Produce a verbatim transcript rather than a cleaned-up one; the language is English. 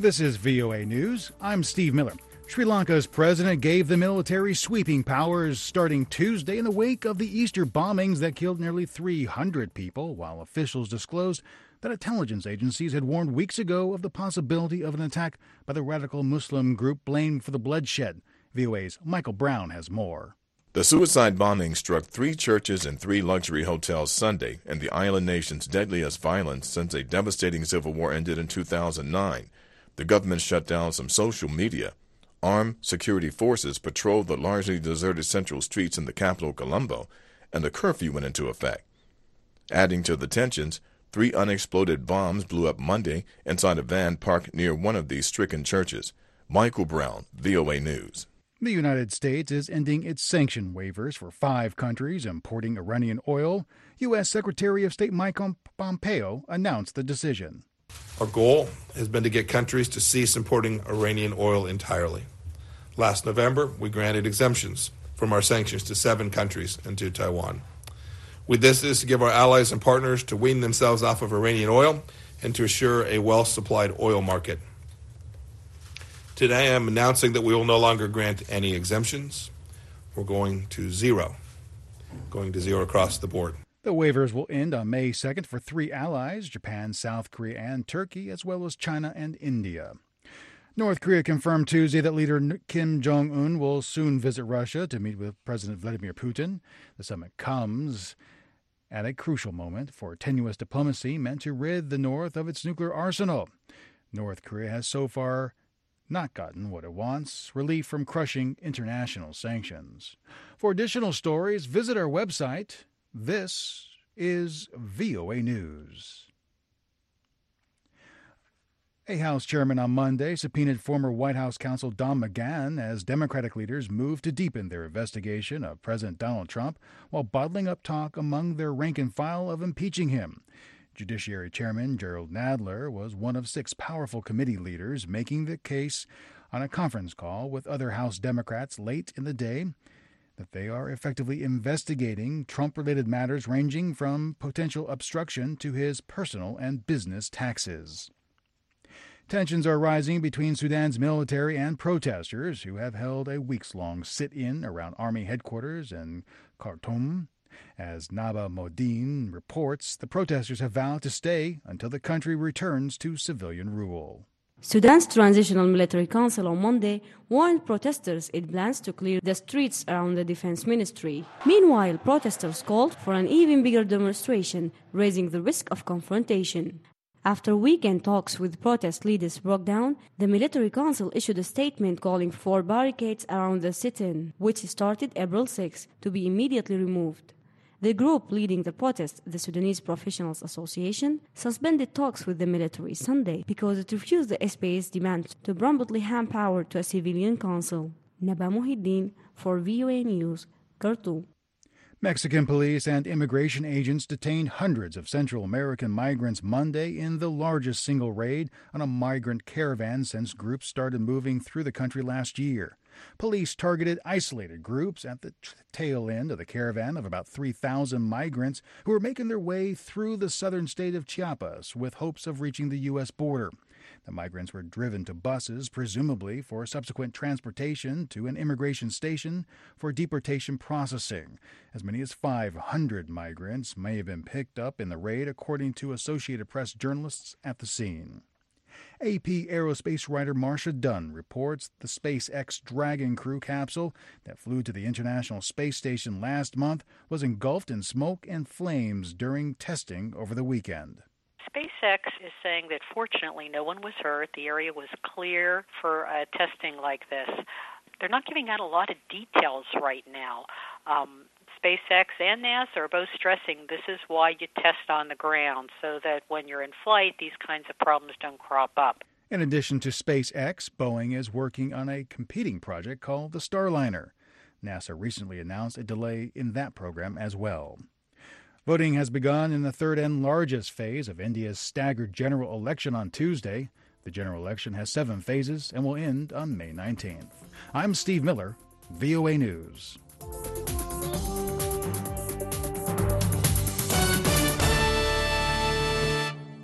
This is V O A News. I'm Steve Miller. Sri Lanka's president gave the military sweeping powers starting Tuesday in the wake of the Easter bombings that killed nearly three hundred people, while officials disclosed that intelligence agencies had warned weeks ago of the possibility of an attack by the radical Muslim group blamed for the bloodshed. V O A's Michael Brown has more. The suicide bombing struck three churches and three luxury hotels Sunday in the island nation's deadliest violence since a devastating civil war ended in two thousand nine. The government shut down some social media. Armed security forces patrolled the largely deserted central streets in the capital, Colombo, and a curfew went into effect. Adding to the tensions, three unexploded bombs blew up Monday inside a van parked near one of these stricken churches. Michael Brown, V O A News. The United States is ending its sanction waivers for five countries importing Iranian oil. U S. Secretary of State Mike Pompeo announced the decision. Our goal has been to get countries to cease importing Iranian oil entirely. Last November, we granted exemptions from our sanctions to seven countries and to Taiwan. With this is to give our allies and partners to wean themselves off of Iranian oil and to assure a well-supplied oil market. Today, I'm announcing that we will no longer grant any exemptions. We're going to zero, going to zero across the board. The waivers will end on May second for three allies, Japan, South Korea, and Turkey, as well as China and India. North Korea confirmed Tuesday that leader Kim Jong-un will soon visit Russia to meet with President Vladimir Putin. The summit comes at a crucial moment for tenuous diplomacy meant to rid the North of its nuclear arsenal. North Korea has so far not gotten what it wants, relief from crushing international sanctions. For additional stories, visit our website. This is V O A News. A House chairman on Monday subpoenaed former White House counsel Don McGahn as Democratic leaders move to deepen their investigation of President Donald Trump while bottling up talk among their rank and file of impeaching him. Judiciary Chairman Gerald Nadler was one of six powerful committee leaders making the case on a conference call with other House Democrats late in the day that they are effectively investigating Trump-related matters ranging from potential obstruction to his personal and business taxes. Tensions are rising between Sudan's military and protesters who have held a weeks-long sit-in around Army headquarters in Khartoum. As Naba Modine reports, the protesters have vowed to stay until the country returns to civilian rule. Sudan's Transitional Military Council on Monday warned protesters it plans to clear the streets around the defense ministry. Meanwhile, protesters called for an even bigger demonstration, raising the risk of confrontation. After weekend talks with protest leaders broke down, the military council issued a statement calling for barricades around the sit-in, which started April sixth, to be immediately removed. The group leading the protest, the Sudanese Professionals Association, suspended talks with the military Sunday because it refused the S P A's demand to promptly hand power to a civilian council. Naba Muhiddin for V O A News, Khartoum. Mexican police and immigration agents detained hundreds of Central American migrants Monday in the largest single raid on a migrant caravan since groups started moving through the country last year. Police targeted isolated groups at the tail end of the caravan of about three thousand migrants who were making their way through the southern state of Chiapas with hopes of reaching the U S border. The migrants were driven to buses, presumably for subsequent transportation to an immigration station for deportation processing. As many as five hundred migrants may have been picked up in the raid, according to Associated Press journalists at the scene. A P aerospace writer Marcia Dunn reports the SpaceX Dragon crew capsule that flew to the International Space Station last month was engulfed in smoke and flames during testing over the weekend. SpaceX is saying that fortunately no one was hurt. The area was clear for uh, testing like this. They're not giving out a lot of details right now. Um, SpaceX and NASA are both stressing this is why you test on the ground, so that when you're in flight, these kinds of problems don't crop up. In addition to SpaceX, Boeing is working on a competing project called the Starliner. NASA recently announced a delay in that program as well. Voting has begun in the third and largest phase of India's staggered general election on Tuesday. The general election has seven phases and will end on May nineteenth. I'm Steve Miller, V O A News.